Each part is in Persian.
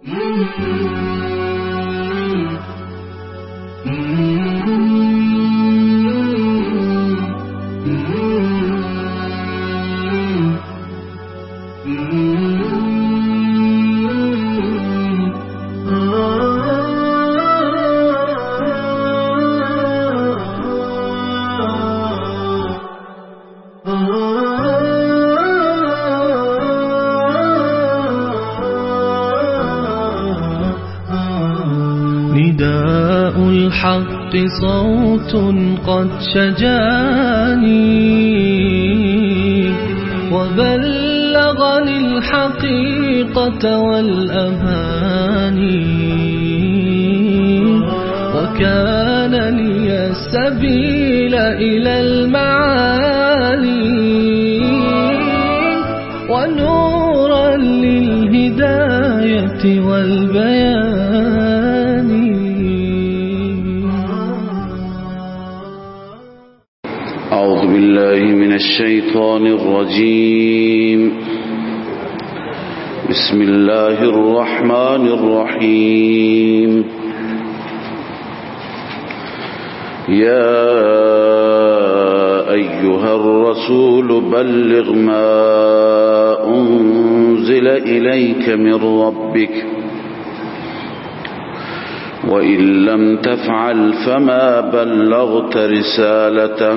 نداء الحق صوت قد شجاني وبلغني الحقيقة والأماني وكان لي السبيل إلى المعالي ونورا للهداية والبيان. أعوذ بالله من الشيطان الرجيم. بسم الله الرحمن الرحيم. يا أيها الرسول بلغ ما أنزل إليك من ربك وإن لم تفعل فما بلغت رسالته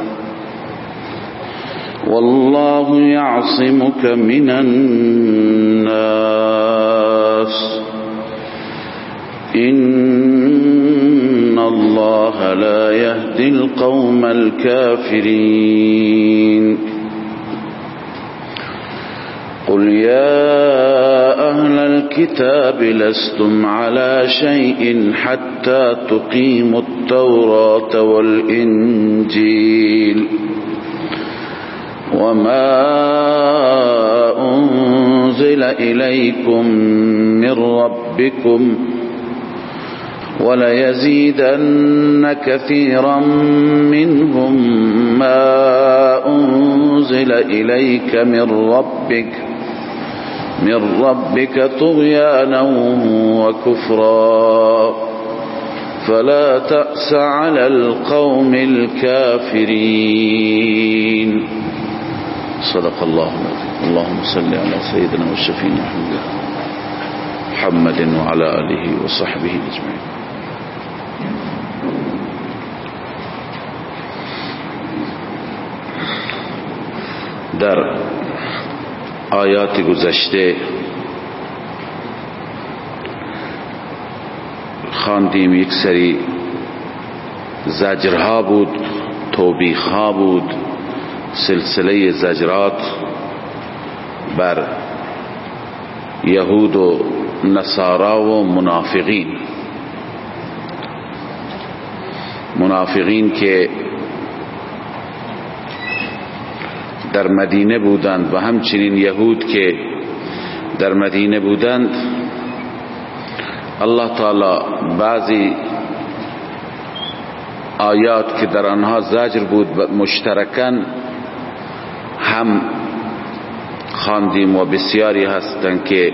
والله يعصمك من الناس إن الله لا يهدي القوم الكافرين. قل يا أهل الكتاب لستم على شيء حتى تقيموا التوراة والإنجيل وما أنزل إليكم من ربكم وليزيدن كثيرا منهم ما أنزل إليك من ربك طغيانا وكفرا فلا تأس على القوم الكافرين. صدق الله العظيم. اللهم صل على سيدنا والشفيع محمد وعلى آله وصحبه أجمعين. در آیات گذشته خواندیم یک سری زجرها بود، توبیخها بود، سلسله زجرات بر یهود و نصارا و منافقین که در مدینه بودند و همچنین یهود که در مدینه بودند. الله تعالی بعضی آیات که در آنها زجر بود مشترکاً هم خواندیم و بسیاری هستند که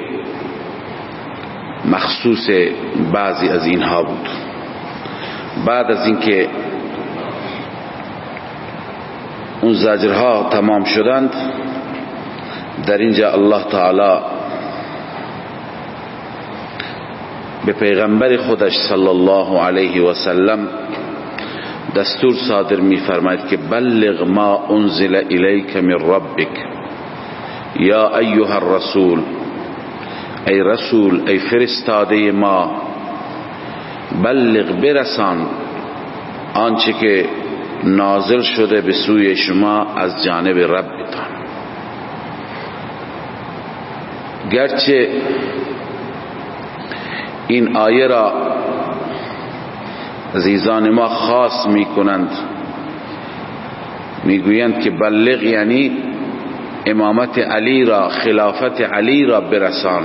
مخصوص بعضی از اینها بود. بعد از اینکه اون زجرها تمام شدند، در اینجا الله تعالی به پیغمبر خودش صلی الله علیه و سلم دستور صادر می فرماید که بلغ ما انزل الیک من ربک یا ایها الرسول، ای رسول، ای فرستاده ما، بلغ برسان آنچه که نازل شده به سوی شما از جانب ربتان. گرچه این آیه را عزیزان ما خاص می کنند، می گویند که بلغ یعنی امامت علی را، خلافت علی را برسان،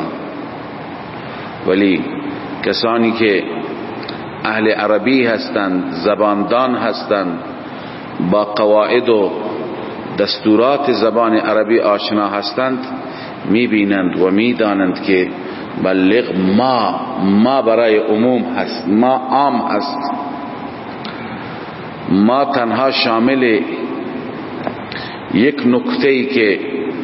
ولی کسانی که اهل عربی هستند، زباندان هستند، با قواعد و دستورات زبان عربی آشنا هستند، می بینند و می دانند که بلغ ما برای عموم هست، ما عام هست. ما تنها شامل یک نکته‌ای که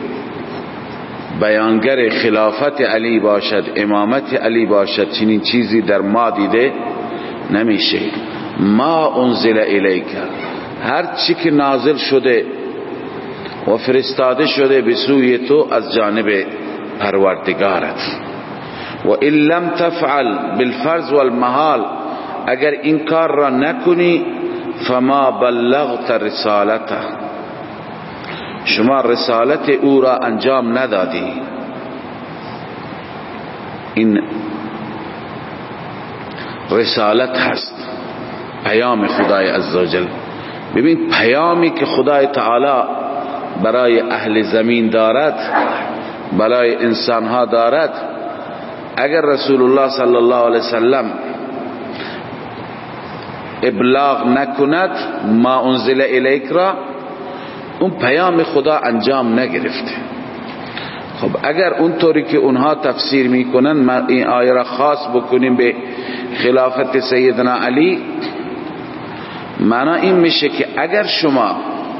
بیانگر خلافت علی باشد، امامت علی باشد، چنین چیزی در ما دیده نمیشه. ما انزل الیک، هر چی که نازل شده و فرستاده شده به سوی تو از جانب پروردگارت. و ان لم تفعل بالفرض والمحال، اگر این کار را نکنی فما بلغت رسالته، شما رسالت او را انجام ندادی. این رسالت هست، پیام خدای عزوجل. ببین پیامی که خدای تعالی برای اهل زمین دارد، برای انسانها دارد، اگر رسول الله صلی الله علیه وسلم ابلاغ نکند ما انزل الیک را، اون پیام خدا انجام نگرفته. خب اگر اونطوری که اونها تفسیر میکنن ما این آیه را خاص بکنیم به خلافت سیدنا علی، معنی این میشه که اگر شما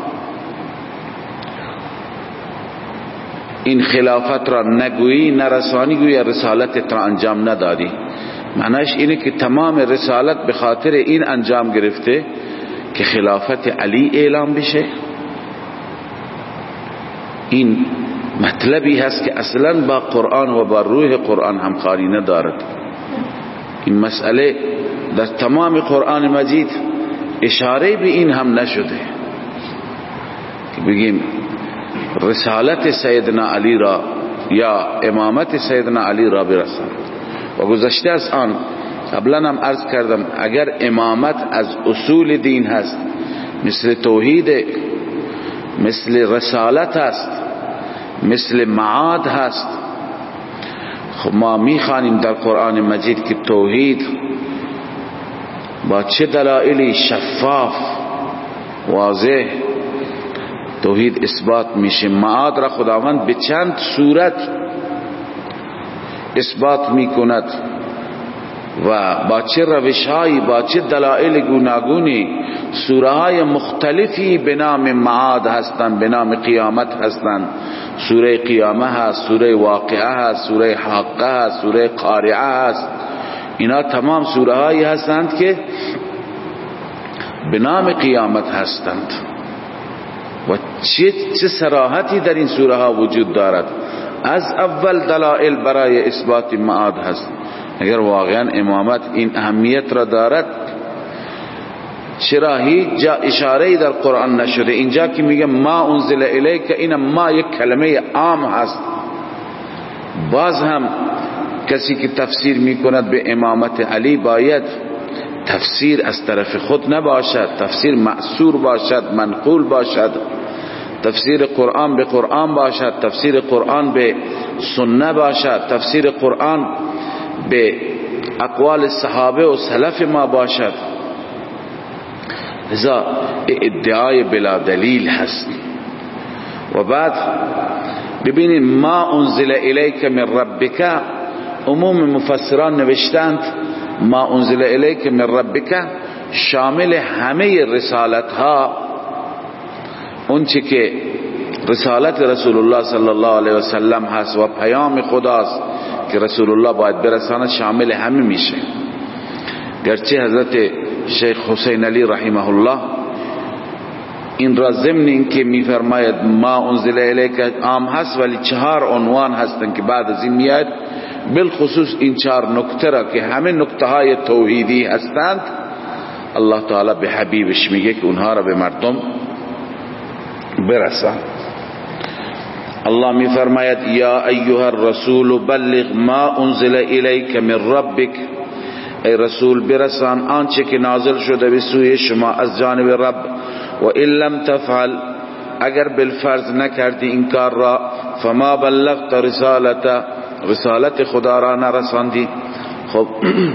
این خلافت را نگویی، نرسانی گویی، رسالت را انجام ندادی. معنیش اینه که تمام رسالت به خاطر این انجام گرفته که خلافت علی اعلام بشه. این مطلبی هست که اصلا با قرآن و با روح قرآن همخوانی ندارد. این مسئله در تمام قرآن مجید اشاره به این هم نشده که بگیم رسالت سیدنا علی را یا امامت سیدنا علی را برساند. و گذشته از آن قبلا هم عرض کردم اگر امامت از اصول دین هست، مثل توحید، مثل رسالت هست، مثل معاد هست، خب ما میخوانیم در قرآن مجید که توحید با چه دلایلی شفاف واضح توحید اثبات میشه. معاد را خداوند به چند صورت اثبات میکند و با چه روشهایی، با چه دلایل گوناگونی. سوره های مختلفی به نام معاد هستند، به نام قیامت هستند. سوره قیامه هست، سوره واقعه هست، سوره حاقه هست، سوره قارعه هست. اینا تمام سوره هایی هستند که به نام قیامت هستند و چه صراحتی در این سوره ها وجود دارد. از اول دلائل برای اثبات معاد هست. اگر واقعا امامت این اهمیت را دارد، چرا هیچ جا اشاره در قرآن نشده؟ اینجا که میگه ما انزل الیک، این ما یک کلمه عام هست. باز هم کسی که تفسیر میکند به امامت علی باید تفسیر از طرف خود نباشد، تفسیر مأثور باشد، منقول باشد، تفسیر قرآن به قرآن باشد، تفسیر قرآن به سنه باشد، تفسیر قرآن به اقوال صحابه و سلف ما باشد. لذا ادعای بلا دلیل هست. و بعد ببینید ما انزل الیک من ربک، عموم مفسران نوشتند ما انزل الیک من ربک شامل همه رسالت ها، اون چی که رسالت رسول الله صلی الله علیه وسلم هست و پیام خداست که رسول الله باید برساند، شامل همه میشه. گرچه حضرت شیخ حسین علی رحمه الله این را ضمن این که میفرماید ما انزل الیک عام هست، ولی 4 عنوان هستن که بعد از این میاد، بالخصوص این 4 نکته را که همه نکته های توحیدی هستند، الله تعالی به حبیبش میگه که اونها را به مردم برسان. الله میفرماید یا ایها الرسول بلغ ما انزل الیک من ربک، ای رسول برسان آنچه که نازل شده به سوی شما از جانب رب. و ان لم تفعل، اگر بالفرض نکردی این کار را، فما بلغت رسالت خدا را نرساندی. خب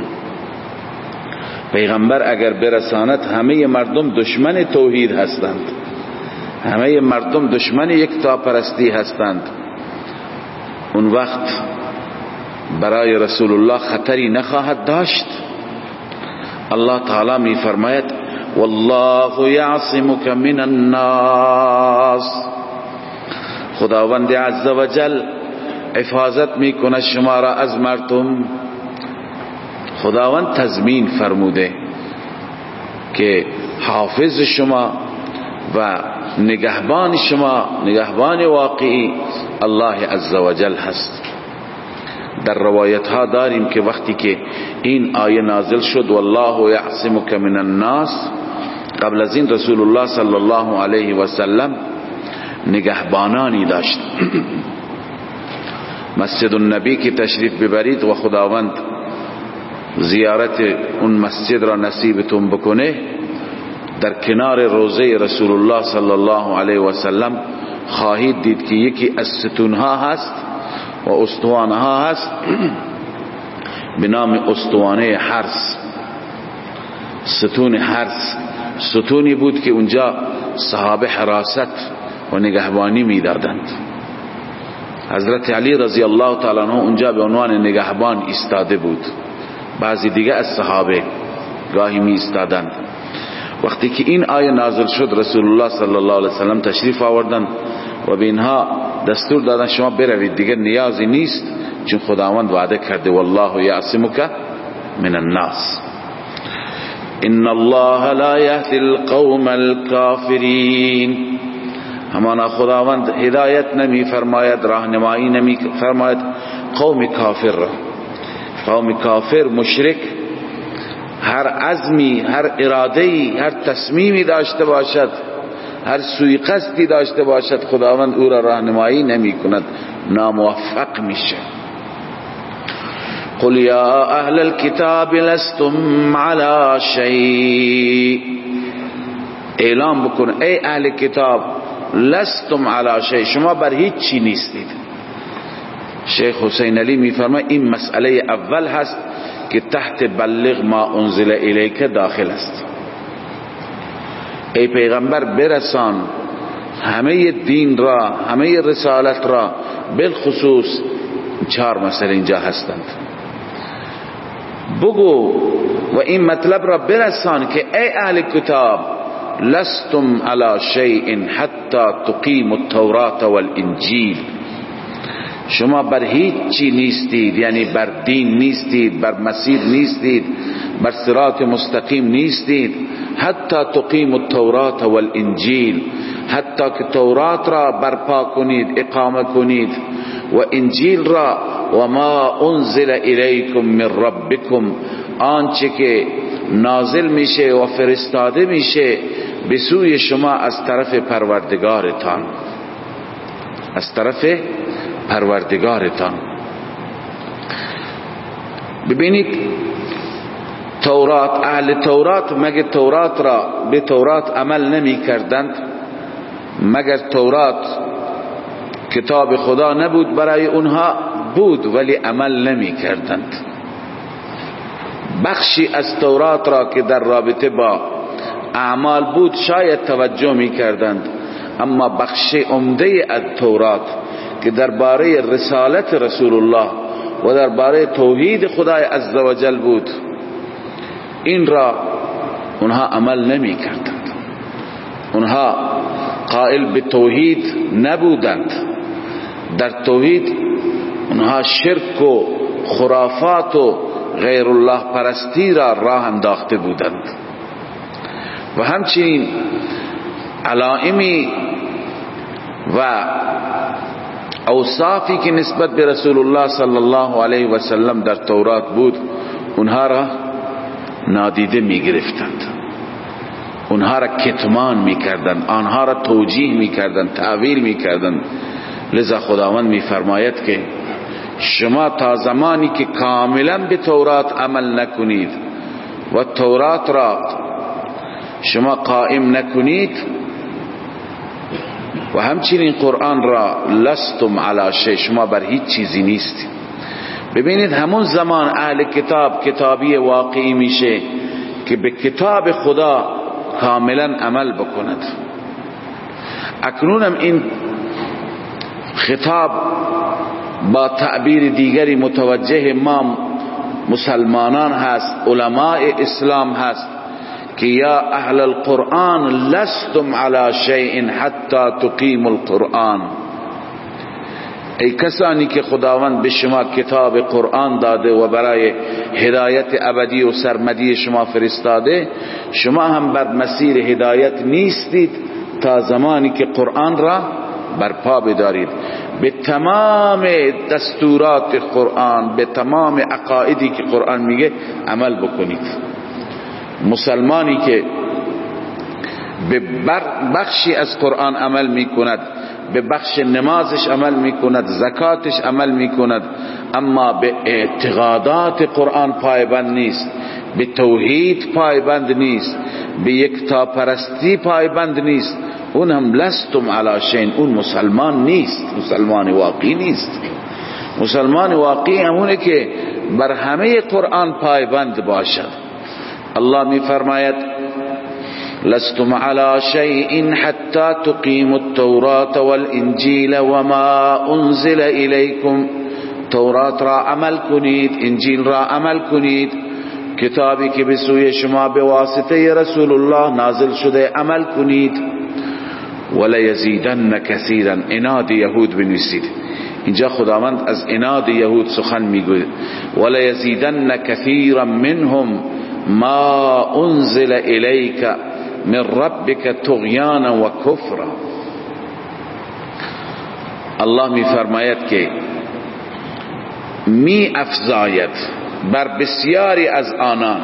پیغمبر اگر برساند، همه مردم دشمن توحید هستند، همه مردم دشمن یکتاپرستی هستند. اون وقت برای رسول الله خطری نخواهد داشت. الله تعالی می فرماید والله یعصمک من الناس، خداوند عز و جل حفاظت می کند شما را از مردم. خداوند تضمین فرموده که حافظ شما و نگهبان شما، نگهبان واقعی الله عز و جل هست. در روایت ها داریم که وقتی که این آیه نازل شد والله یعصمک من الناس، قبل از این رسول الله صلی الله علیه و سلم نگهبانانی داشت. مسجد النبی که تشریف ببرید و خداوند زیارت اون مسجد را نصیبتون بکنه، در کنار روضه رسول الله صلی الله علیه و سلم خواهید دید که یکی از ستونها هست و استوانها هست به نام استوانه حرس. ستون حرس ستونی بود که اونجا صحابه حراست و نگهبانی می‌دادند. حضرت علی رضی الله تعالی عنہ اونجا به عنوان نگهبان ایستاده بود، بعضی دیگه از صحابه گاهی می ایستادند. وقتی که این آیه نازل شد رسول الله صلی الله علیه وسلم تشریف آوردند و به اینها دستور دادن شما بروید، دیگه نیازی نیست چون خداوند وعده کرده والله یعصمک من الناس ان الله لا یهدی القوم الکافرین. همانا خداوند هدایت نمی فرماید، راهنمایی نمی فرماید قوم کافر را. قوم کافر مشرک هر عزمی، هر اراده‌ای، هر تصمیمی داشته باشد، هر سوی قصدی داشته باشد، خداوند او را راهنمایی نمی کند، ناموفق میشه. قل یا اهل الكتاب لستم علی شیء، اعلام بکن ای اهل کتاب لستم علی شیء، شما بر هیچ چی نیستید. شیخ حسین علی میفرماید این مسئله اول هست که تحت بلغ ما انزل الیک داخل است. ای پیغمبر برسان همه دین را، همه رسالت را، بالخصوص 4 مسئله اینجا هستند. بگو و این مطلب را برسان که ای اهل کتاب لستم علی شیء حتی تقیموا التوراة والانجیل، شما بر هیچ چی نیستید، یعنی بر دین نیستید، بر مسیر نیستید، بر صراط مستقیم نیستید، حتی تقیموا التوراة والانجیل، حتی که تورات را برپا کنید، اقامه کنید، و انجیل را، و ما انزل الیکم من ربکم، آنچه که نازل میشه و فرستاده میشه به سوی شما از طرف پروردگارتان، از طرف پروردگارتان. ببینید تورات، اهل تورات مگر تورات را به تورات عمل نمی کردند؟ مگر تورات کتاب خدا نبود برای اونها؟ بود ولی عمل نمی کردند. بخشی از تورات را که در رابطه با اعمال بود شاید توجه می کردند، اما بخش عمده از تورات که درباره رسالت رسول الله و درباره توحید خدای عزوجل بود، این را اونها عمل نمی کردند. اونها قائل به توحید نبودند. در توحید اونها شرک و خرافات و غیر الله پرستی را راه انداخته بودند و همچنین علائمی و اوصافی که نسبت به رسول الله صلی الله علیه و سلم در تورات بود اونها را نادیده می گرفتند، اونها را کتمان می کردند، آنها را توجیه می کردند، تعویل می کردند. لذا خداوند می فرماید که شما تا زمانی که کاملا به تورات عمل نکنید و تورات را شما قائم نکنید و همچنین قرآن را لستم علی شیء، شما بر هیچ چیزی نیستید. ببینید همون زمان اهل کتاب کتابی واقعی میشه که به کتاب خدا کاملا عمل بکند. اکنونم این خطاب با تعبیر دیگری متوجه ما مسلمانان هست، علماء اسلام هست که یا اهل القرآن لستم علی شیء حتی تقیموا القرآن. ای کسانی که خداوند به شما کتاب قرآن داده و برای هدایت ابدی و سرمدی شما فرستاده، شما هم بر مسیر هدایت نیستید تا زمانی که قرآن را برپا بدارید، به تمام دستورات قرآن، به تمام عقایدی که قرآن میگه عمل بکنید. مسلمانی که به بخشی از قرآن عمل میکند، به بخش نمازش عمل میکند، زکاتش عمل میکند، اما به اعتقادات قرآن پایبند نیست، به توحید پایبند نیست، به یکتاپرستی پایبند نیست، اون هم لستم علی شیء، اون مسلمان نیست، مسلمان واقعی نیست. مسلمان واقعی همونه که بر همه قرآن پایبند باشد. الله می فرماید لستم علی شیء حتی تقیموا التوراة والانجیل وما انزل الیکم. تورات را عمل کنید، انجیل را عمل کنید، کتابی که به سوی شما به واسطه رسول الله نازل شده عمل کنید. ولا یزیدن کثیرا، عناد یهود بنویسید. اینجا خداوند از عناد یهود سخن میگوید. ولا یزیدن کثیرا منهم ما انزل الیک من ربک طغیانا و کفرا. الله می فرماید که می افزاید بر بسیاری از آنان.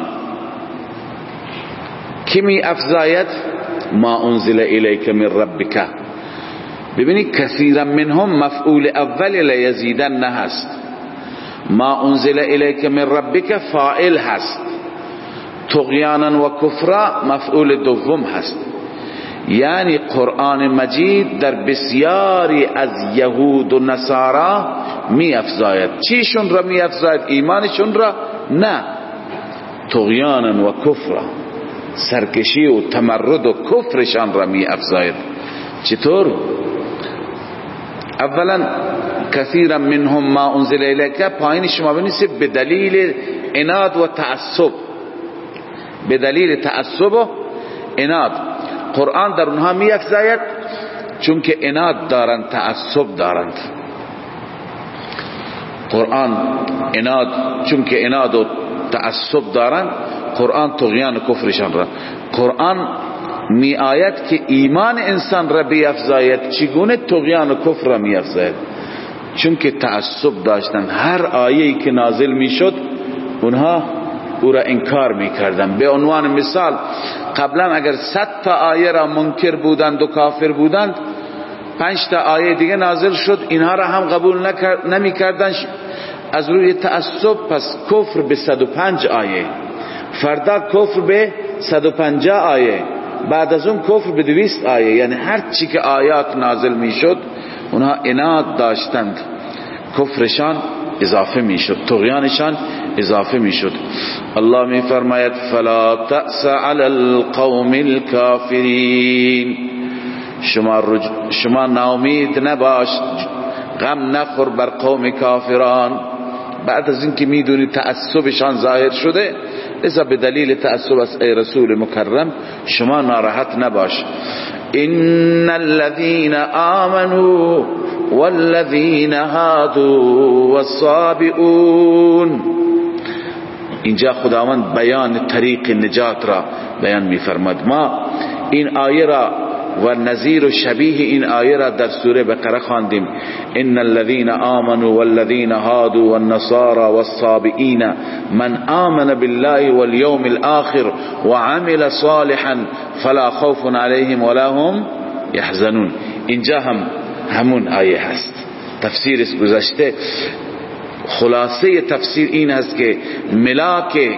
کی می افزاید؟ ما انزل الیک من ربک. ببینید کثیرا منهم مفعول اول لیزیدن هست، ما انزل الیک من ربک فاعل هست، طغیانا و کفرا مفعول دوم هست. یعنی قرآن مجید در بسیاری از یهود و نصارا می افزاید. چیشون را می افزاید؟ ایمانشون را؟ نه، طغیانا و کفرا، سرکشی و تمرد و کفرشان را می افزاید. چطور؟ اولا کثیرا منهم ما انزل الیک، پایین شما بنویسید به دلیل عناد و تعصب، به دلیل تعصب و عناد. قرآن در اونها می افزاید چون که عناد دارند، تعصب دارند. قرآن عناد، چون که عناد و تعصب دارند، قرآن طغیان و کفرشان را. قرآن می آید که ایمان انسان را بیفزاید، چگونه طغیان و کفر را می افزاید؟ چون که تعصب داشتن، هر آیه‌ای که نازل می شد اونها او را انکار می کردن. به عنوان مثال قبلا اگر 100 تا آیه را منکر بودند و کافر بودند، 5 تا آیه دیگه نازل شد، اینها را هم قبول نمی کردن از روی تعصب. پس کفر به 105 آیه، فردا کفر به 150 آیه، بعد از اون کفر به 200 آیه. یعنی هر چی که آیات نازل می شد اونها عناد داشتند، کفرشان اضافه می شد، طغیانشان اضافه می شد. الله می فرماید فلا تأس علی القوم الكافرین، شما ناامید نباش، غم نخور بر قوم کافران. بعد از اینکه میدونی تعصبشان ظاهر شده، لذا به دلیل تعصب از ای رسول مکرم شما ناراحت نباش. ان الذين آمنوا والذين هادوا والصابئون. اینجا خداوند بیان طریق نجات را بیان می‌فرماید. ما این آیه را و نظیر و شبیه این آیه را در سوره بقره خواندیم. ان الذين آمنوا والذين هادوا والنصارى والصابئين من آمن بالله واليوم الآخر وعمل صالحا فلا خوف عليهم ولا هم يحزنون. اینجا هم همون آیه هست. تفسیرش گذشته. خلاصه تفسیر این هست که ملاک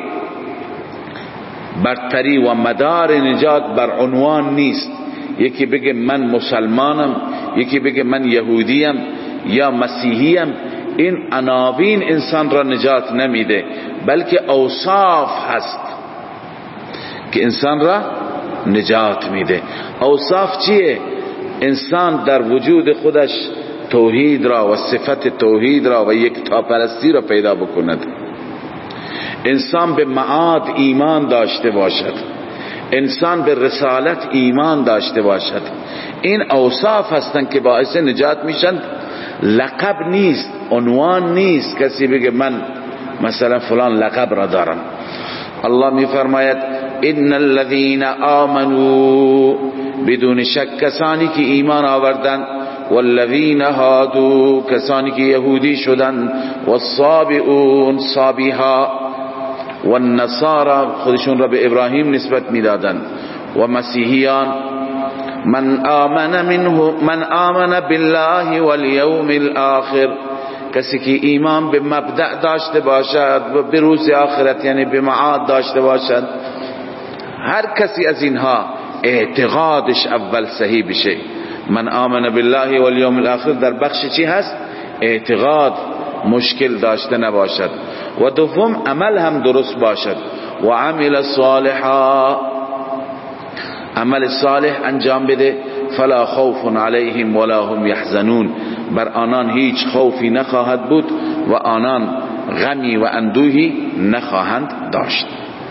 برتری و مدار نجات بر عنوان نیست. یکی بگه من مسلمانم، یکی بگه من یهودیم یا مسیحیم. این عناوین انسان را نجات نمیده، بلکه اوصاف هست که انسان را نجات میده. اوصاف چیه؟ انسان در وجود خودش توحید را و صفت توحید را و یکتاپرستی را پیدا بکند، انسان به معاد ایمان داشته باشد، انسان به رسالت ایمان داشته باشد. این اوصاف هستند که باعث نجات میشن. لقب نیست، عنوان نیست، کسی بگه من مثلا فلان لقب را دارم. الله میفرماید ان الذين آمنوا، بدون شک کسانی که ایمان آوردند، والذین هادوا، کسانی که یهودی شدند، والصابئون، صابیها، والنصارى، خودشون را به ابراهیم نسبت میدادند، و مسیحیان، من آمن بالله والیوم الاخر، کسی که ایمان به مبدأ داشته باشد و به روز آخرت یعنی به معاد داشته باشد. هر کسی از اینها اعتقادش اول صحیح بشه. من آمن بالله والیوم الاخر در بخش چی هست؟ اعتقاد مشکل داشته نباشد، و دوم عمل هم درست باشد، و عمل صالحا، عمل صالح انجام بده. فلا خوف علیهم ولا هم یحزنون، بر آنان هیچ خوفی نخواهد بود و آنان غمی و اندوهی نخواهند داشت.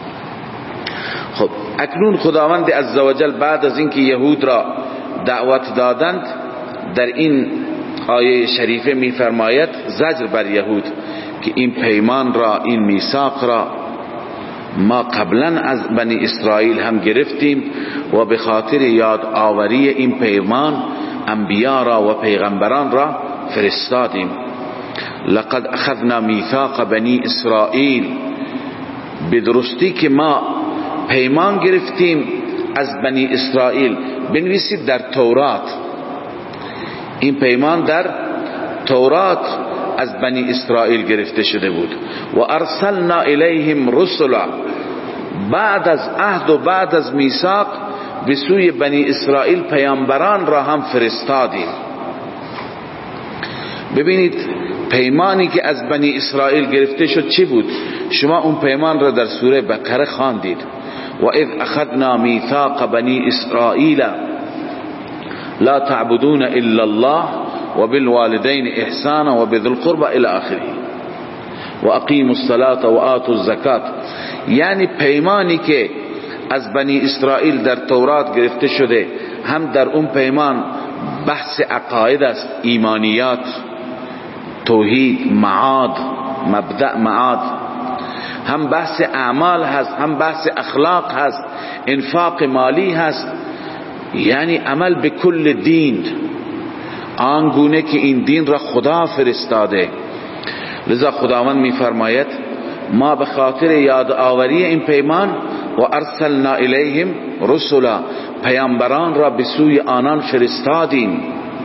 خب اکنون خداوند عزوجل بعد از اینکه یهود را دعوت دادند، در این آیه شریفه میفرماید زجر بر یهود که این پیمان را، این میثاق را ما قبلا از بنی اسرائیل هم گرفتیم و به خاطر یاد آوری این پیمان انبیا را و پیغمبران را فرستادیم. لقد اخذنا میثاق بنی اسرائیل، به درستی که ما پیمان گرفتیم از بنی اسرائیل. بنویسید در تورات، این پیمان در تورات از بنی اسرائیل گرفته شده بود. و ارسلنا الیهم رسلا، بعد از عهد و بعد از میثاق به سوی بنی اسرائیل پیامبران را هم فرستادیم. ببینید پیمانی که از بنی اسرائیل گرفته شد چی بود؟ شما اون پیمان را در سوره بقره خواندید. و اذ اخذنا میثاق بنی اسرائیل لا تعبدون الا الله و بالوالدین احسانا و بذی القربى الى آخره و اقیموا الصلاة و آتوا الزکات. یعنی پیمانی که از بنی اسرائیل در تورات گرفته شده، هم در اون پیمان بحث عقاید است، ایمانیات، توحید، معاد، مبدأ معاد، هم بحث اعمال هست، هم بحث اخلاق هست، انفاق مالی هست، یعنی عمل به کل دین آنگونه که این دین را خدا فرستاده. لذا خداوند میفرماید ما به خاطر یاد آوری این پیمان و ارسلنا الیهم رسلا، پیامبران را به سوی آنان فرستادیم.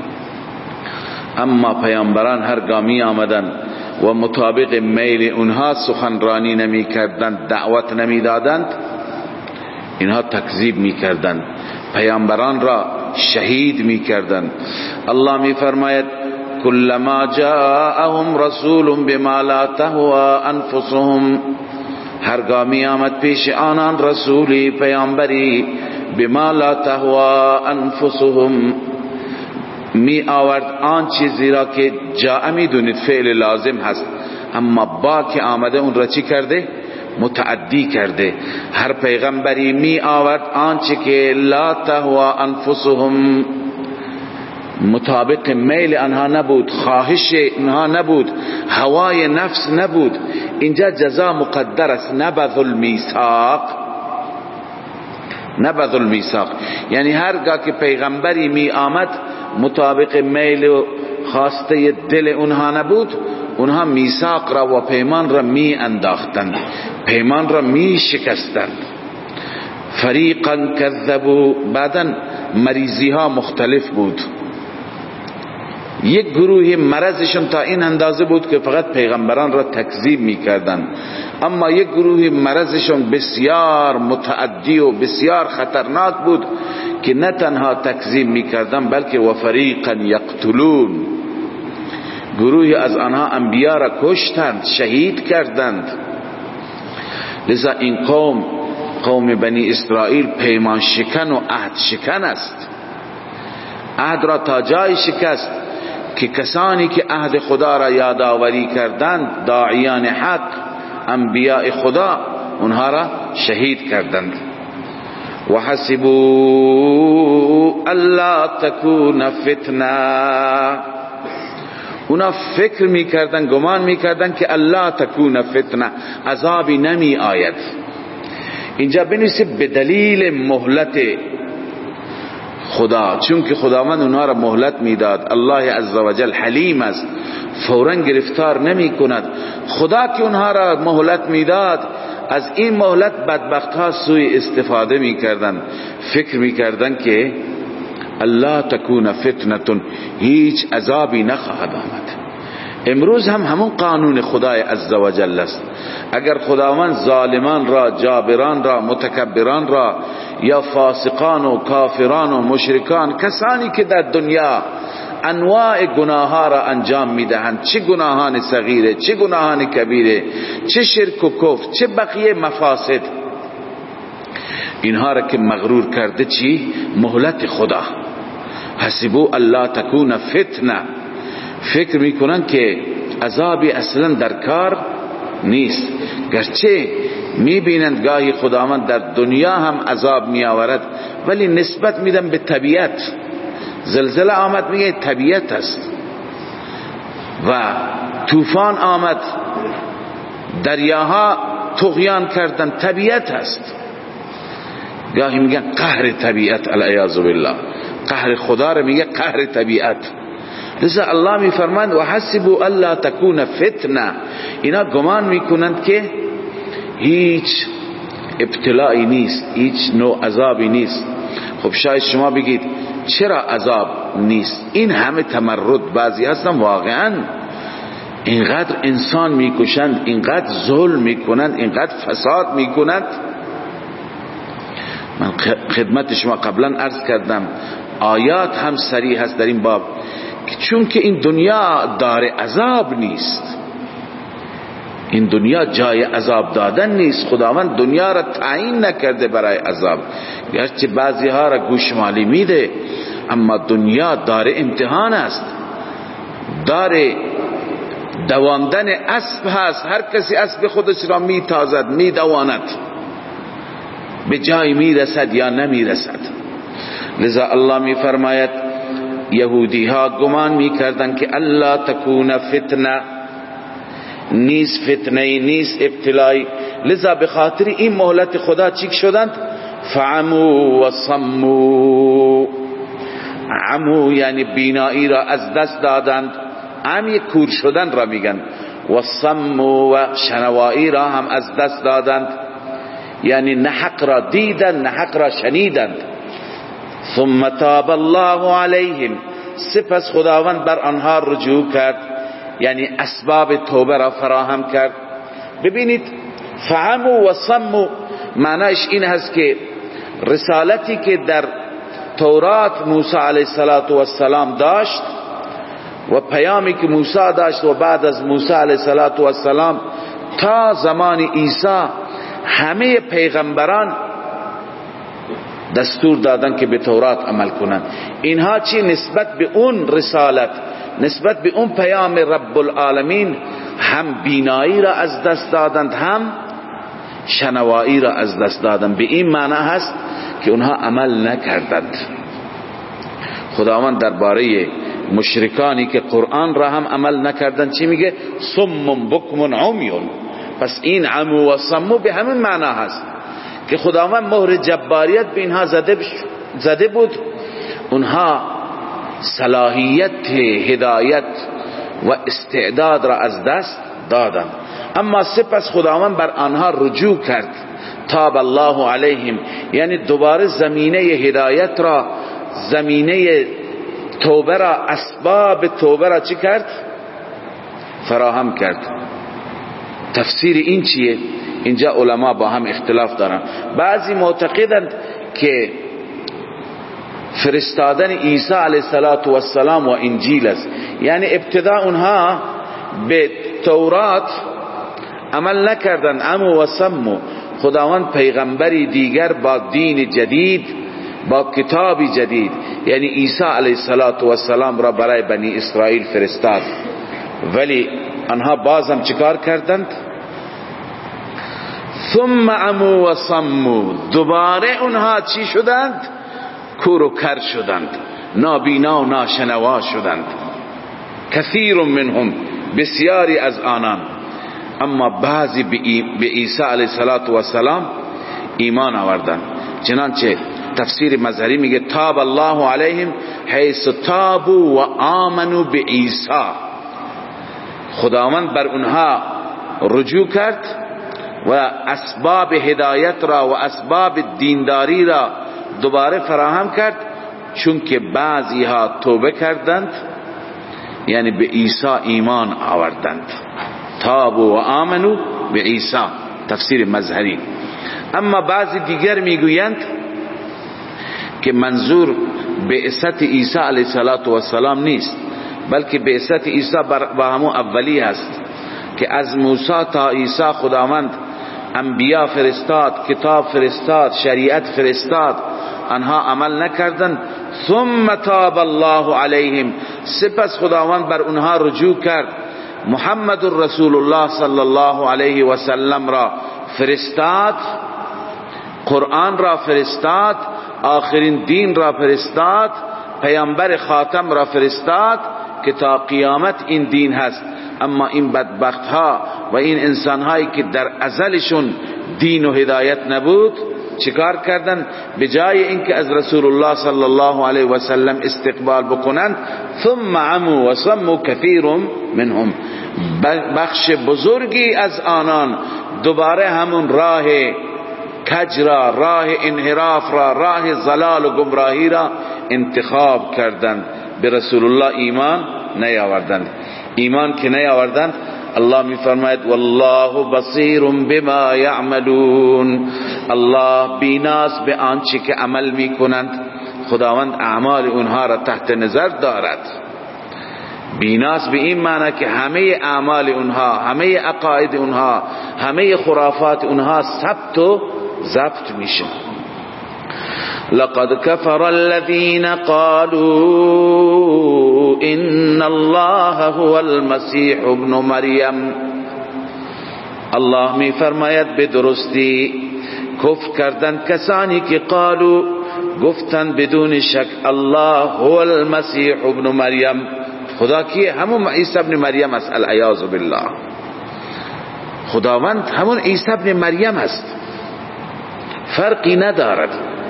اما پیامبران هرگامی آمدند و مطابق میل اونها سخنرانی نمی کردند، دعوت نمی دادند، اینها تکذیب می کردند، پیامبران را شهید می کردند. الله می فرماید کلما جاءهم رسول بما لا تهوى انفسهم، هرگامی آمد پیش آنان رسولی، پیامبری، بما لا تهوى انفسهم، می آورد آن چیزی را که جاء می دونید فعل لازم هست، اما با که آمده اون را چی کرده؟ متعدی کرده. هر پیغمبری می آورد آنچه که لا تهوى انفسهم، مطابق میل آنها نبود، خواهش آنها نبود، هوای نفس نبود. اینجا جزا مقدر است، نبذ المیثاق، نبذ المیثاق، یعنی هرگاه که پیغمبری می آمد مطابق میل و خواسته دل اونها نبود، اونها میثاق را و پیمان را می انداختند، پیمان را می شکستند. فریقا کذبوا، بعدا مریضی ها مختلف بود. یک گروه مرضشون تا این اندازه بود که فقط پیغمبران را تکذیب می کردند، اما یک گروه مرضشون بسیار متعدی و بسیار خطرناک بود که نه تنها تکذیب می کردند بلکه و فریقا یقتلون، گروهی از آنها انبیا را کشتند، شهید کردند. لذا این قوم بنی اسرائیل پیمان شکن و عهد شکن است. عهد را تا جای شکست که کسانی که عهد خدا را یادآوری کردند، داعیان حق، انبیاء خدا، اونها را شهید کردند. و حسبوا الا تکون فتنه، اونا فکر میکردن، گمان میکردن که الا تکون فتنه، عذابی نمی آید. اینجا بنویسه به دلیل مهلت خدا، چون که خداوند اونها را مهلت میداد. الله عزوجل حلیم است، فوراً گرفتار نمی کند. خدا که اونها را مهلت میداد، از این مهلت بدبخت ها سوء استفاده میکردن، فکر میکردن که الله تکون فتنه، هیچ عذابی نخواهد آمد. امروز هم همون قانون خدای عزوجل است. اگر خداوند ظالمان را، جابران را، متکبران را، یا فاسقان و کافران و مشرکان، کسانی که در دنیا انواع گناه ها را انجام میدهند، چه گناهان صغیره، چه گناهان کبیره، چه شرک و کفر، چه بقیه مفاسد، اینها را که مغرور کرده چی؟ مهلت خدا. حسبوا الا تکون فتنه، فکر میکنن که عذابی اصلا در کار نیست، گرچه میبینند گاهی خداوند در دنیا هم عذاب میآورد، ولی نسبت میدن به طبیعت. زلزله آمد میگه طبیعت است، و طوفان آمد، دریاها طغیان کردن، طبیعت است. گاهی میگن قهر طبیعت، العیاذ بالله، قهر خدا رو میگه قهر طبیعت. لذا الله میفرماند و حسبوا الا تکون فتنه، اینا گمان میکنند که هیچ ابتلایی نیست، هیچ نوع عذابی نیست. خب شاید شما بگید چرا عذاب نیست؟ این همه تمرد، بعضی هستن واقعا اینقدر انسان میکشند، اینقدر ظلم میکنند، اینقدر فساد میکنند. من خدمت شما قبلا عرض کردم، آیات هم صریح هست در این باب، چون که این دنیا دار عذاب نیست، این دنیا جای عذاب دادن نیست. خداوند دنیا را تعیین نکرده برای عذاب، گرچه بعضی ها را گوشمالی میده، اما دنیا دار امتحان است، دار دواندن اسب هست. هر کسی اسب خودش را میتازد، میدواند، به جای میرسد یا نمیرسد. لذا الله میفرماید یهودی ها گمان میکردن که الا تکون فتنه، نیست فتنه، نیست ابتلای. لذا به خاطر این مهلت خدا چیک شدند؟ فعمو و صمو، عمو یعنی بینایی را از دست دادند، عمی کور شدن را میگن، و صمو و شنوایی را هم از دست دادند، یعنی نه حق را دیدند نه حق را شنیدند. ثم تاب الله علیهم، سپس خداوند بر آنها رجوع کرد، یعنی اسباب توبه را فراهم کرد. ببینید فهموا و صموا معناش این هست که رسالتی که در تورات موسی علیه السلام داشت و پیامی که موسی داشت و بعد از موسی علیه السلام تا زمان عیسی همه پیغمبران دستور دادن که به تورات عمل کنند. اینها چی؟ نسبت به اون رسالت، نسبت به اون پیام رب العالمین هم بینایی را از دست دادند، هم شنوایی را از دست دادند. به این معنی هست که اونها عمل نکردند. خداوند درباره مشرکانی که قرآن را هم عمل نکردند چی میگه؟ صم بکم عمیون. پس این عمو و صمو به همین معنی هست که خداوند مهر جباریت به اینها زده بود، اونها صلاحیت هدایت و استعداد را از دست دادند. اما سپس خداوند بر آنها رجوع کرد، تاب الله علیهم، یعنی دوباره زمینه هدایت را، زمینه توبه را، اسباب توبه را چی کرد؟ فراهم کرد. تفسیر این چیه؟ اینجا علما با هم اختلاف دارن. بعضی معتقدند که فرستادن عیسی علیه السلام و انجیل است، یعنی ابتدا اونها به تورات عمل نکردن، عمو و صمو. خداوند پیغمبری دیگر با دین جدید، با کتابی جدید، یعنی عیسی علیه السلام را برای بنی اسرائیل فرستاد، ولی آنها بازم چیکار کردند؟ ثم عمو و صمو، دوباره اونها چی شدند؟ کور و کر شدند، نابینا و ناشنوا شدند. کثیر منهم، بسیاری از آنان. اما بعضی به عیسی علیه السلام ایمان آوردند. چنانچه تفسیر مظهری میگه تاب الله علیهم حیث تابوا و آمنوا به عیسی، خداوند بر اونها رجوع کرد و اسباب هدایت را و اسباب دینداری را دوباره فراهم کرد، چون که بعضی ها توبه کردند، یعنی به عیسی ایمان آوردند. تابوا و آمنوا به عیسی، تفسیر مظهری. اما بعضی دیگر میگویند که منظور بعثت عیسی علیه السلام نیست، بلکه بعثت عیسی با همون اولی هست که از موسی تا عیسی خداوند انبیا فرستاد، کتاب فرستاد، شریعت فرستاد، آنها عمل نکردند. ثم تاب الله علیهم، سپس خداوند بر اونها رجوع کرد، محمد رسول الله صلی الله علیه و سلم را فرستاد، قرآن را فرستاد، آخرین دین را فرستاد، پیامبر خاتم را فرستاد که تا قیامت این دین هست. اما این بدبخت ها و این انسان هایی که در ازلشون دین و هدایت نبود چیکار کردن؟ به جای اینکه از رسول الله صلی الله علیه و سلم استقبال بکنند، ثم عمو و صموا کثیر منهم، بخش بزرگی از آنان دوباره همون راه کج را، راه انحراف را، راه ضلال و گمراهی را انتخاب کردند، به رسول الله ایمان نیاوردند. ایمان که نیاوردند، الله می فرماید والله بصیر بما یعملون، الله بیناست به آنچه که عمل می کنند. خداوند اعمال اونها را تحت نظر دارد. بیناست به این معنی که همه اعمال اونها، همه عقاید اونها، همه خرافات اونها ثبت و ضبط میشه. لقد كفر الذين قالوا ان الله هو المسيح ابن مریم. الله می فرماید به درستی کفر کردن کسانی که قالوا، گفتن بدون شک الله هو المسیح ابن مریم. خدا کیه؟ همون عیسی ابن مریم است، العیاذ بالله. خداوند همون عیسی ابن مریم است، فرقی ندارد.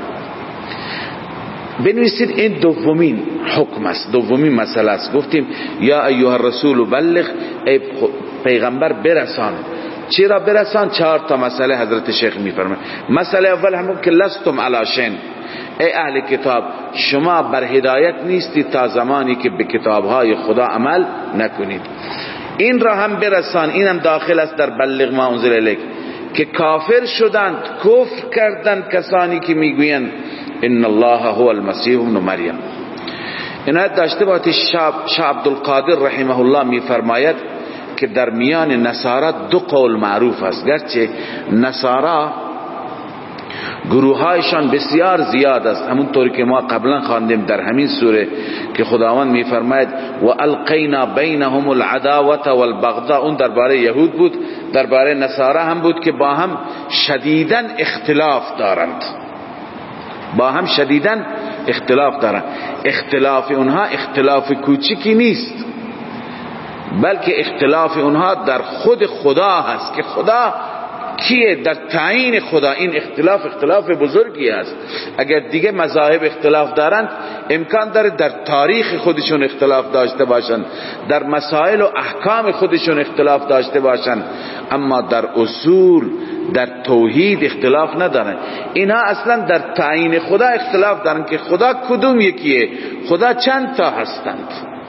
بنویسید این دومین حکم است، دومین مسئله است. گفتیم یا ایها الرسول بلغ، ای پیغمبر برسان. چرا برسان؟ 4 تا مسئله حضرت شیخ میفرماید. مسئله اول همون که لستم علی شین، ای اهل کتاب شما بر هدایت نیستید تا زمانی که به کتابهای خدا عمل نکنید. این را هم برسان، این هم داخل است در بلغ ما انزل الیک، که کافر شدند، کفر کردند کسانی که میگویند ان الله هو المسیح ابن مریم. عنایت داشته باشید شاه عبدالقادر رحمه الله میفرماید که در میان نصارا 2 قول معروف است، گرچه نصارا گروهایشان بسیار زیاد است، همونطوری که ما قبلا خواندیم در همین سوره که خداوند میفرماید و القینا بینهم العداوه والبغضاء، اون درباره یهود بود، درباره نصارا هم بود که با هم شدیداً اختلاف دارند، با هم شدیداً اختلاف دارند. اختلاف اونها اختلاف کوچکی نیست، بلکه اختلاف اونها در خود خدا هست که خدا کیه، در تعیین خدا. این اختلاف بزرگی است. اگر دیگه مذاهب اختلاف دارند، امکان داره در تاریخ خودشون اختلاف داشته باشند، در مسائل و احکام خودشون اختلاف داشته باشند، اما در اصول، در توحید اختلاف ندارند. اینها اصلا در تعیین خدا اختلاف دارند که خدا کدوم یکیه، خدا چند تا هستند.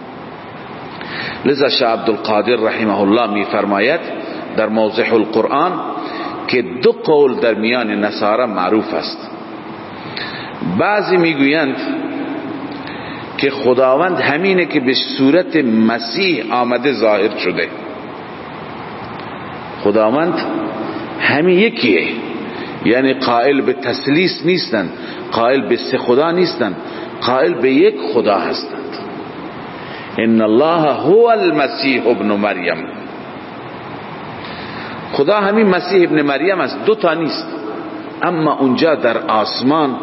لذا شاه عبدالقادر رحمه الله می فرماید در موضح القرآن که 2 قول در میان نصارا معروف است. بعضی میگویند که خداوند همینه که به صورت مسیح آمده ظاهر شده، خداوند همین یکیه، یعنی قائل به تثلیث نیستند، قائل به 3 خدا نیستند، قائل به یک خدا هستند. ان الله هو المسیح ابن مریم، خدا همین مسیح ابن مریم است، دو تا نیست. اما اونجا در آسمان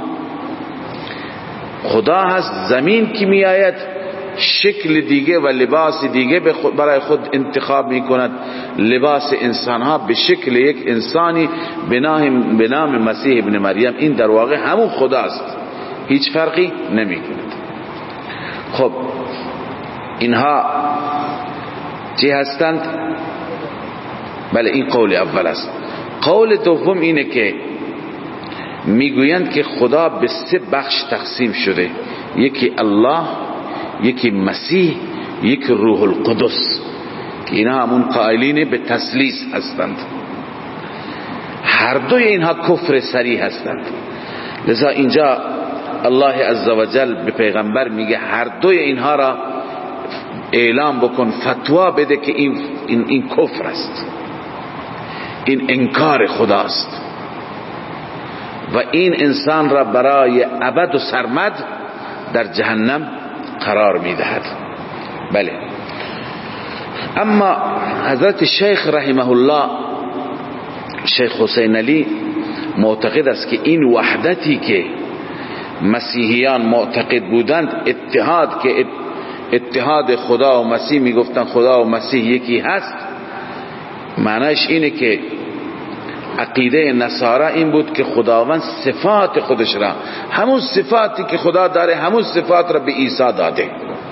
خدا هست، زمین که می آید شکل دیگه و لباس دیگه برای خود انتخاب می کند. لباس انسان ها به شکل یک انسانی به نام مسیح ابن مریم، این در واقع همون خدا است، هیچ فرقی نمی کند. خب اینها چی هستند؟ بله این قول اول است. قول دوم اینه که میگویند که خدا به سه بخش تقسیم شده، یکی الله، یکی مسیح، یکی روح القدس، که اینها همون قائلین به تثلیث هستند. هر دوی اینها کفر صریح هستند. لذا اینجا الله عزوجل به پیغمبر میگه هر دوی اینها را اعلام بکن، فتوا بده که این کفر است، این انکار خداست و این انسان را برای ابد و سرمد در جهنم قرار میدهد. بله. اما حضرت شیخ رحمه الله، شیخ حسین علی، معتقد است که این وحدتی که مسیحیان معتقد بودند، اتحاد که اتحاد خدا و مسیح میگفتن خدا و مسیح یکی هست، معنیش اینه که عقیده نصارا این بود که خداوند صفات خودش را، همون صفاتی که خدا داره همون صفات را به عیسی داده.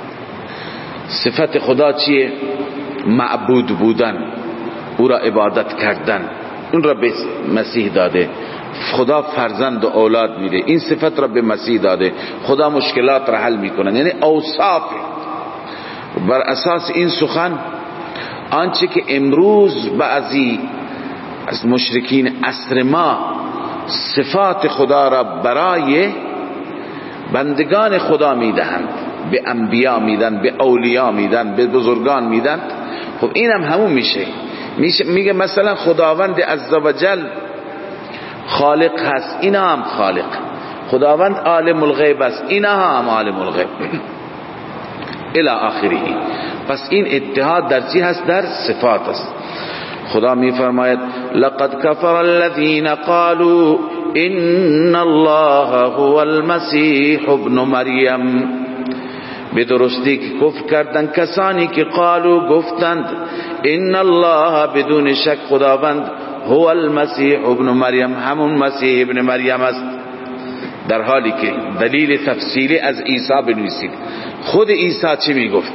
صفت خدا چیه؟ معبود بودن، او را عبادت کردن، اون را به مسیح داده. خدا فرزند و اولاد میده، این صفت را به مسیح داده. خدا مشکلات را حل میکنه، یعنی اوصاف. بر اساس این سخن آنچه که امروز بعضی از مشرکین عصر ما صفات خدا را برای بندگان خدا میدهند، به انبیا میدن، به اولیاء میدن، به بزرگان میدن، خب اینم همون میشه. میگه مثلا خداوند عزوجل خالق هست، اینا هم خالق. خداوند عالم الغیب است، اینا هم عالم الغیب الی آخره. پس این اتحاد در چی هست؟ در صفات است. خدا می فرماید لقد كفر الذين قالوا ان الله هو المسيح ابن مریم. به درستی که کفر کردن کسانی که قالوا گفتند ان الله، بدون شک خداوند، هو المسیح ابن مریم، همون مسیح ابن مریم است. در حالی که دلیل تفصیلی از عیسی بنویسید. خود عیسی چی می گفت؟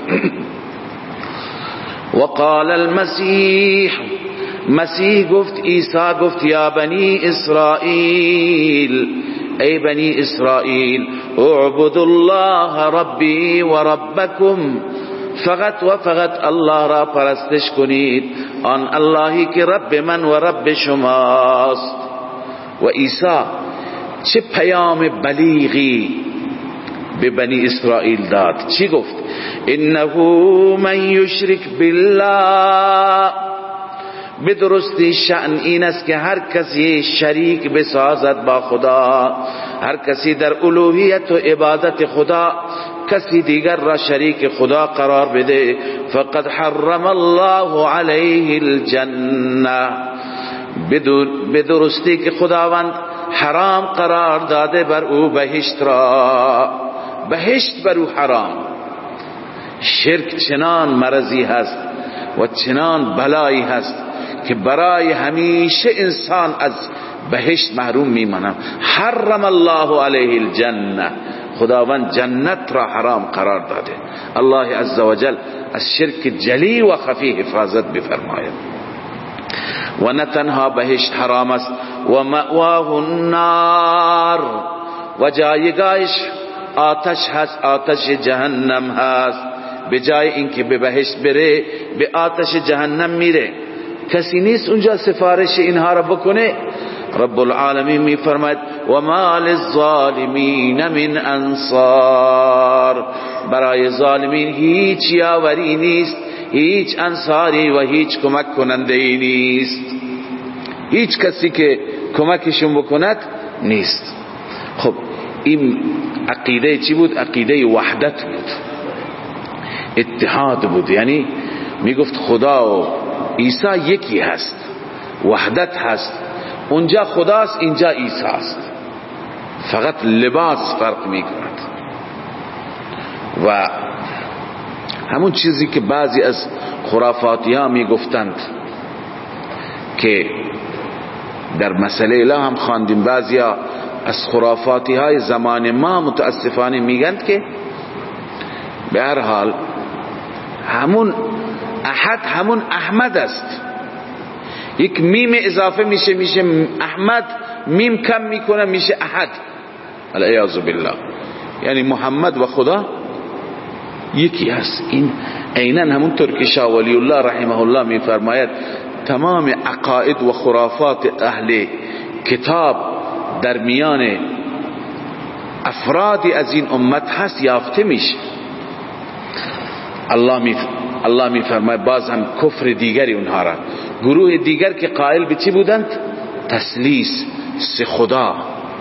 وقال المسیح، مسیح گفت، عیسی گفت یا بنی اسرائیل، ای بنی اسرائیل، اعبدوا الله ربی و ربکم، فقط و فقط الله را پرستش کنید، آن اللهی که رب من و رب شماست. و عیسی چه پیام بلیغی به بنی اسرائیل داد. چی گفت؟ انه من یشرک بالله، به درستی شأن این است که هر کسی شریک بسازد با خدا، هر کسی در الوهیت و عبادت خدا کسی دیگر را شریک خدا قرار بده، فقد حرم الله علیه الجنه، به درستی که خداوند حرام قرار داده بر او بهشت را، بهشت بر او حرام. شرک چنان مرضی هست و چنان بلایی هست که برای همیشه انسان از بهشت محروم میماند. حرم الله علیه الجنه، خداوند جنت را حرام قرار داده. الله عزوجل از شرک جلی و خفی حفاظت بفرماید. و نه تنها بهشت حرام است، و مأواه النار، و جایگاهش آتش هست، آتش جهنم هست. به جای اینکه به بهشت بره به آتش جهنم میره. کسی نیست اونجا سفارش اینها را بکنه. رب العالمین می فرماید و ما للظالمین من انصار، برای ظالمین هیچ یاوری نیست، هیچ انصاری و هیچ کمک کننده ای نیست، هیچ کسی که کمکشون بکند نیست. خب این عقیده چی بود؟ عقیده وحدت بود، اتحاد بود. یعنی میگفت خدا و عیسی یکی هست، وحدت هست، اونجا خداست اینجا عیسی است، فقط لباس فرق میکند. و همون چیزی که بعضی از خرافاتی ها میگفتند که در مسئله اله هم خواندیم، بعضی ها از خرافاتی های زمان ما متاسفانه میگند که به هر حال همون احد همون احمد است، یک میم اضافه میشه احمد، میم کم میکنه میشه احد، العیاذ بالله. یعنی محمد و خدا یکی هست. این عیناً همونطور که شاه ولی الله رحمه الله میفرماید تمام عقاید و خرافات اهل کتاب در میان افرادی از این امت هست، یافته میشه. الله میفرماید باز هم کفر دیگری اونها را، گروه دیگر که قائل به چی بودند؟ تثلیث، سه خدا،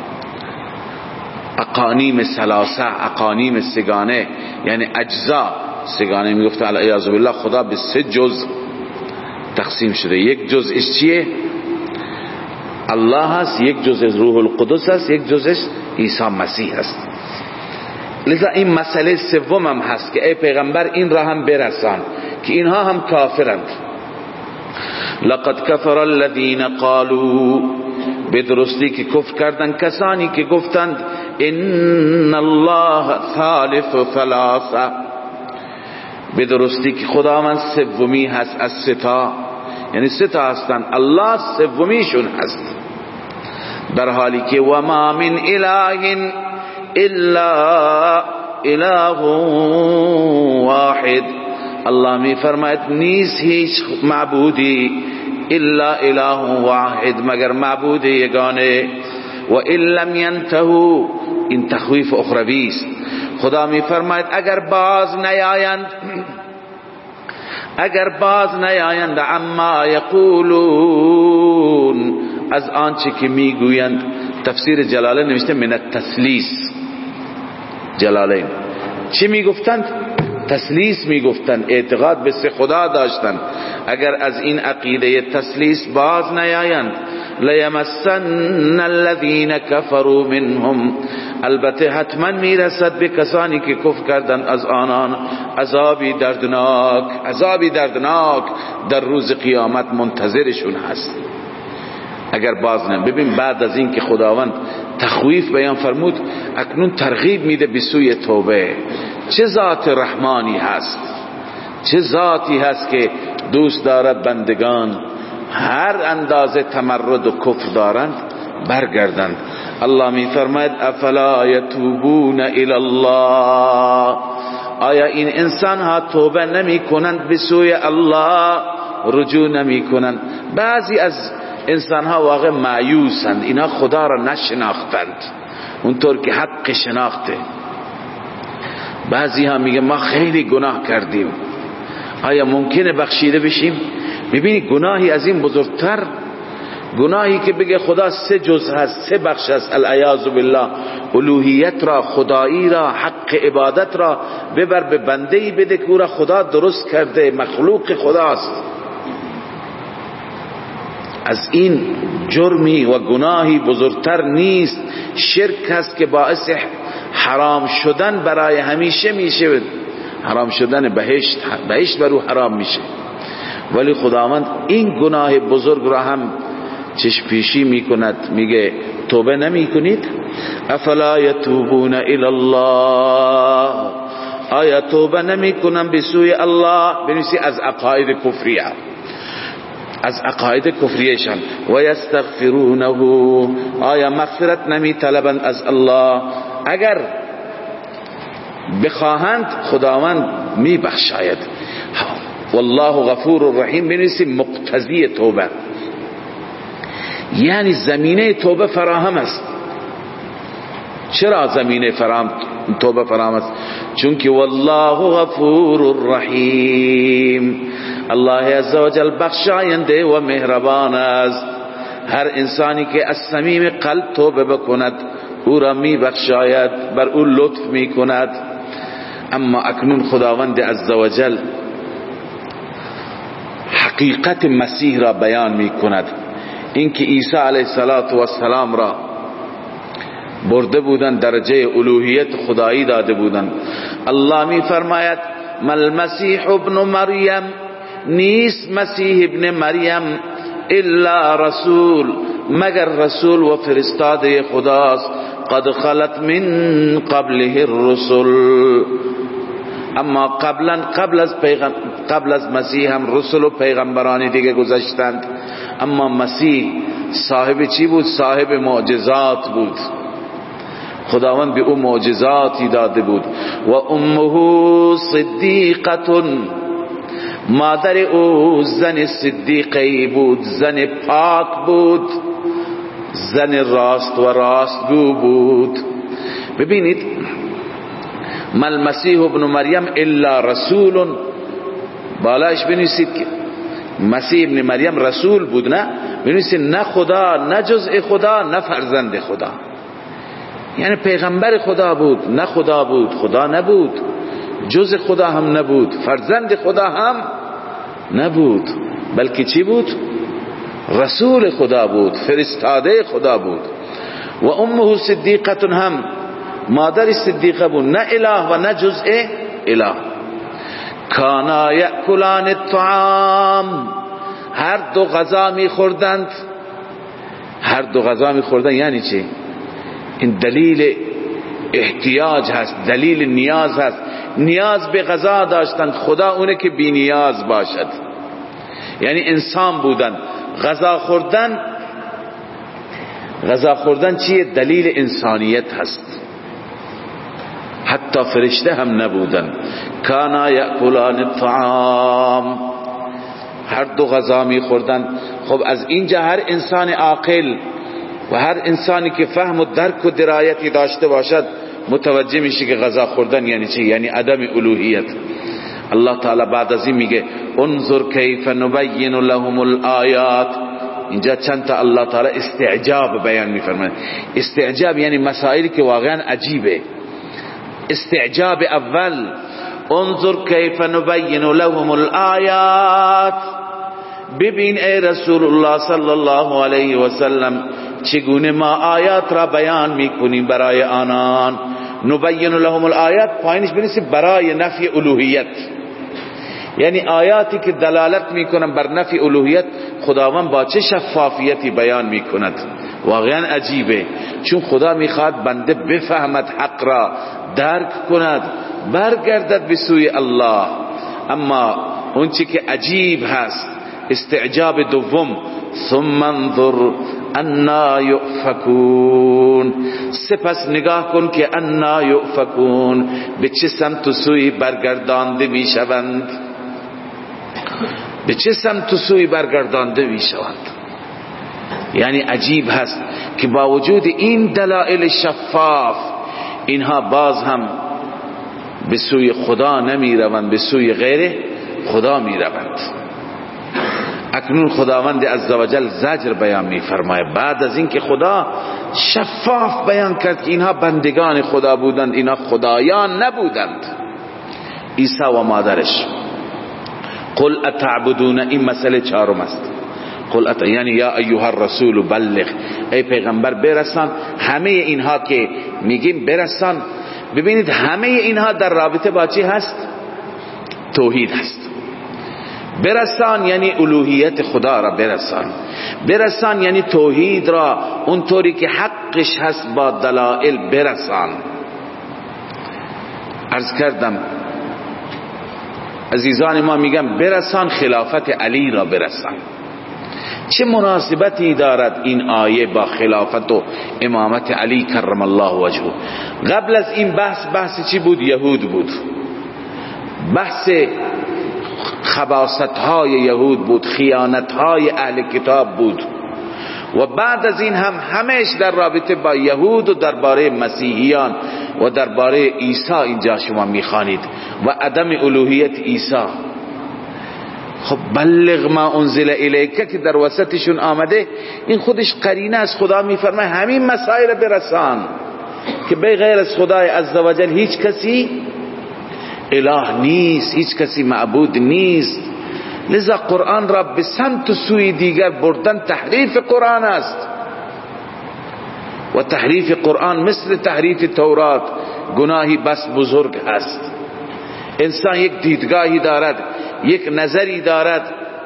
اقانیم ثلاثه، اقانیم سگانه، یعنی اجزا سگانه. میگفت العیاذ بالله خدا به سه جز تقسیم شده، یک جزش چیه؟ الله هست، یک جز روح القدس هست، یک جزش عیسی مسیح هست. لذا این مسئله سوم هم هست که ای پیغمبر این را هم برسان که اینها هم کافرند. لقد کفر الذین قالوا، به درستی که کفر کردن کسانی که گفتند ان الله ثالث ثلاثه، به درستی که خداوند سومی هست از ستا، یعنی ستا هستن، الله سومیشون هست، در حالی که و ما من اله الا اله واحد، الله می فرماید نیست هیچ معبودی الا اله واحد مگر معبود یگانه. و ان لم ینتهوا، این تخویف اخروی است، خدا می فرماید اگر باز نیایند عما یقولون، از آنچه که میگویند. تفسیر جلالین نوشته من التثلیث، جلالین چی میگفتند؟ تثلیث میگفتند، اعتقاد به سه خدا داشتند. اگر از این عقیده تثلیث باز نیایند لیمسن الذین کفروا منهم، البته حتما میرسد به کسانی که کفر کردن از آنان عذابی دردناک در روز قیامت منتظرشون هست. اگر باز نه. ببین بعد از این که خداوند تخویف بیان فرمود، اکنون ترغیب میده به سوی توبه. چه ذات رحمانی هست، چه ذاتی هست که دوست دارد بندگان هر اندازه تمرد و کفر دارند برگردند. الله می فرماید افلا یتوبون الی الله، آیا این انسان ها توبه نمی کنند به سوی الله، رجوع نمی کنند؟ بعضی از انسان ها واقع مایوسند، اینا خدا را نشناختند اونطور که حق شناخته. بعضی ها میگه ما خیلی گناه کردیم، آیا ممکنه بخشیده بشیم؟ میبینی گناهی از این بزرگتر، گناهی که بگه خدا سه جز هست، سه بخش هست، العیاذ بالله، الوهیت را، خدایی را، حق عبادت را ببر به بندهی بده که او را خدا درست کرده، مخلوق خداست. از این جرمی و گناهی بزرگتر نیست. شرک هست که باعث حرام شدن برای همیشه میشه، حرام شدن بهشت برو حرام میشه. ولی خداوند این گناه بزرگ را هم چشم پیشی میکند، میگه توبه نمی کنید؟ افلا یتوبون الی الله، آیا توبه نمی کنن به سوی الله؟ بنویسی از عقاید کفریه، از عقاید کفریشان. و یستغفرونه، آیا مغفرت نمی طلبند از الله؟ اگر بخواهند خداوند می بخشاید. والله غفور رحیم بنویسی مقتضی توبه، یعنی زمینه توبه فراهم است. چرا زمینه توبه فراهم است؟ چون که والله غفور رحیم، الله عزوجل بخشاینده و مهربان است. هر انسانی که از صمیم قلب توبه بکند او را میبخشاید، بر او لطف میکند. اما اکنون خداوند عزوجل حقیقت مسیح را بیان میکند، اینکه عیسی علیه السلام را برده بودند، درجه الوهیت خدایی داده بودند. الله می فرماید مل مسیح ابن مریم، نیست مسیح ابن مریم الا رسول، مگر رسول و فرستاده خداست. قد خلت من قبله الرسل، اما قبل از مسیح هم رسول و پیغمبرانی دیگه گذشتند. اما مسیح صاحب چی بود؟ صاحب معجزات بود. خداوند به او معجزاتی داده بود. و امه صدیقه، مادر او زن صدیقه بود، زن پاک بود، زن راست و راستگو بود. ببینید مل مسیح ابن مریم الا رسول، بالاش بنویسید که مسیح ابن مریم رسول بود، نه بنویسید نه خدا، نه جزء خدا، نه فرزند خدا. یعنی پیغمبر خدا بود، نه خدا بود، خدا نبود، جزء خدا هم نبود، فرزند خدا هم نبود، بلکه چی بود؟ رسول خدا بود، فرستاده خدا بود. و امه صدیقه، هم مادر صدیقه بود، نه اله و نه جزء اله. کانا یأکلان الطعام، هر دو غذا میخوردند. هر دو غذا میخوردند یعنی چی؟ این دلیل احتیاج هست، دلیل نیاز هست. نیاز به غذا داشتند، خدا اونه که بی نیاز باشد. یعنی انسان بودند. غذا خوردن چیه؟ دلیل انسانیت هست. حتی فرشته هم نبودن. کانا یأکلان الطعام، هر دو غذا می خوردن. خب از اینجا هر انسان عاقل و هر انسانی که فهم و درک و درایتی داشته باشد متوجه میشه که غذا خوردن یعنی چی؟ یعنی عدم الوهیت. الله تعالی بعد از این میگه انظر کیف نبین لهم الآیات. اینجا چند تا الله تعالی استعجاب بیان میفرماید. استعجاب یعنی مسائلی که واقعا عجیبه. استعجاب اول انظر کیف نبین لهم الآیات، ببین ای رسول الله صلی الله علیه و سلم چگونه ما آیات را بیان میکنیم برای آنان. نبین لهم الآیات پایینش بنویسید برای نفی الوهیت، یعنی آیاتی که دلالت میکنن بر نفی الوهیت. خداوند با چه شفافیتی بیان میکند، واقعا عجیبه. چون خدا میخواد بنده بفهمد، حق را درک کند، برگردد به سوی الله. اما اون چی که عجیب هست استعجاب دوم، ثم انظر انا یؤفکون، سپس نگاه کن که انا یؤفکون، به چه سمت و سوی برگردانده میشوند، به چه سمت و سوی برگردانده میشوند. یعنی عجیب هست که با وجود این دلائل شفاف اینها باز هم به سوی خدا نمی روند، به سوی غیر خدا می روند. اکنون خداوند عزوجل زجر بیان می فرماید بعد از اینکه خدا شفاف بیان کرد که اینها بندگان خدا بودند، اینها خدایان نبودند. عیسی و مادرش قل اتعبدون، این مسئله چهارم است. قل یعنی یا ایها الرسول بلغ، ای پیغمبر برسان. همه اینها که میگیم برسان، ببینید همه اینها در رابطه با چی هست؟ توحید هست. برسان یعنی الوهیت خدا را برسان، برسان یعنی توحید را اونطوری که حقش هست با دلائل برسان. عرض کردم عزیزان ما میگم برسان خلافت علی را برسان. چه مناسبتی دارد این آیه با خلافت و امامت علی کرم الله وجهه؟ قبل از این بحث چی بود؟ یهود بود، بحث خباثت های یهود بود، خیانت های اهل کتاب بود. و بعد از این هم همش در رابطه با یهود و درباره مسیحیان و درباره عیسی اینجا شما میخوانید و عدم الوهیت عیسی. خب بلغ ما انزل الیک که در وسطشون آمده، این خودش قرینه از خدا میفرماید همین مسائل برسان. که به غیر از خدای عزوجل هیچ کسی اله نیست، هیچ کسی معبود نیست. لذا قرآن را به سمت و سوی دیگر بردن تحریف قرآن است و تحریف قرآن مثل تحریف تورات گناهی بس بزرگ است. انسان یک دیدگاهی دارد، یک نظری دارد،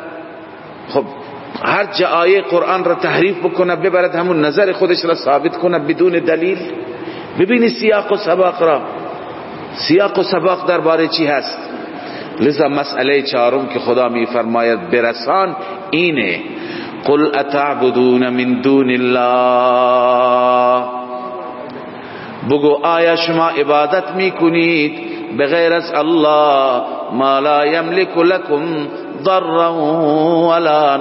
خب هر جا آیه قرآن را تحریف بکنه ببرد همون نظر خودش را ثابت کنه بدون دلیل. ببینی سیاق و سباق را، سیاق و سباق درباره چی هست. لذا مسئله چهارم که خدا می فرماید برسان اینه: قل اتعبدون من دون الله، بگو آیا شما عبادت می کنید بغیر از الله ما لا یملک لکم ضرا ولا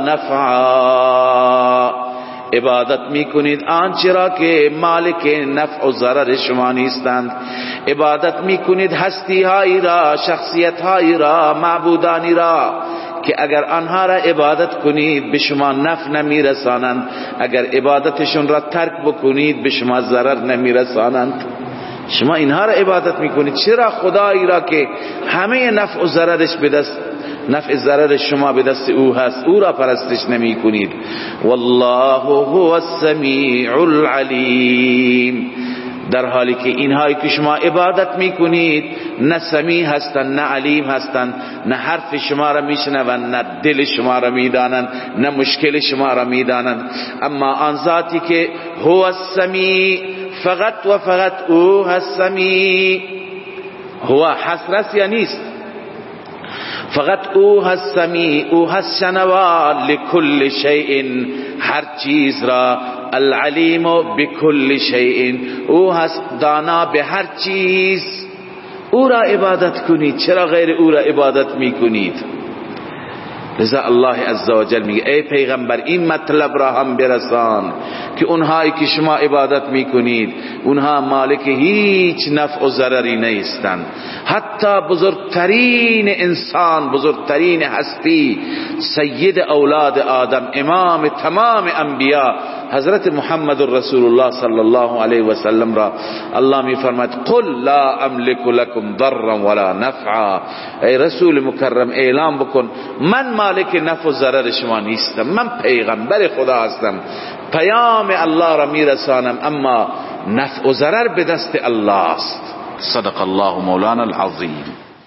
نفعا، عبادت میکنید آنچه را که مالک نفع و ضرر شما نیستند، عبادت میکنید هستی هایی را، شخصیت هایی را، معبودانی را که اگر آنها را عبادت کنید به شما نفع نمیرسانند، اگر عبادتشون را ترک بکنید به شما ضرر نمیرسانند. شما اینها را عبادت میکنید، چرا خدایی را که همه نفع و ضررش به دست، نفع ضرر شما به دست او هست، او را پرستش نمی کنید؟ والله هو السمیع العلیم، در حالی که اینهایی که شما عبادت میکنید نه سمیع هستند نه علیم هستند، نه حرف شما را میشنوند نه دل شما را میدانند نه مشکل شما را میدانند. اما آن ذاتی که هو السمیع، فقط و فقط او هست سمیع، هو حسرس یا نیست، فقط او هست سمیع، او هست شنوا لکل شیء، هر چیز را، العلیم بکل شیء، او هست دانا به هر چیز. او را عبادت کنید، چرا غیر او را عبادت می کنید؟ لذا الله عزوجل میگه ای پیغمبر این مطلب را هم برسان که اونهایی که شما عبادت میکنید اونها مالک هیچ نفع و ضرری نیستند. حتی بزرگترین انسان، بزرگترین هستی، سید اولاد آدم، امام تمام انبیا، حضرت محمد رسول الله صلی الله علیه و سلم را الله می فرماید قل لا املک لکم ضرا ولا نفعا، ای رسول مکرم اعلام بکن من مالک نفع و ضرر شما نیستم، من پیغمبر خدا هستم، پیام الله را می رسانم، اما نفع و ضرر به دست الله است. صدق الله مولانا العظیم.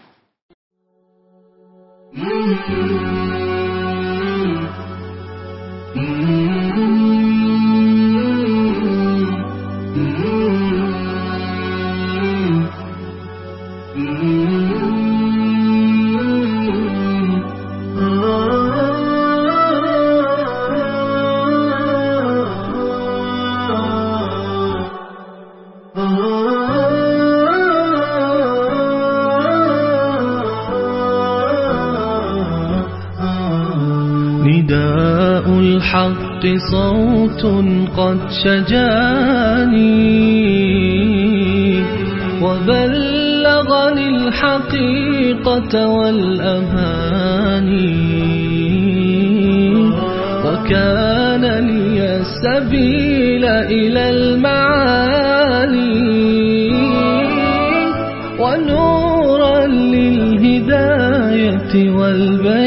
نداء الحق صوت قد شجاني وبلغني الحقيقة والأماني، وكان لي السبيل إلى المعالي، ونورا للهداية والبيان،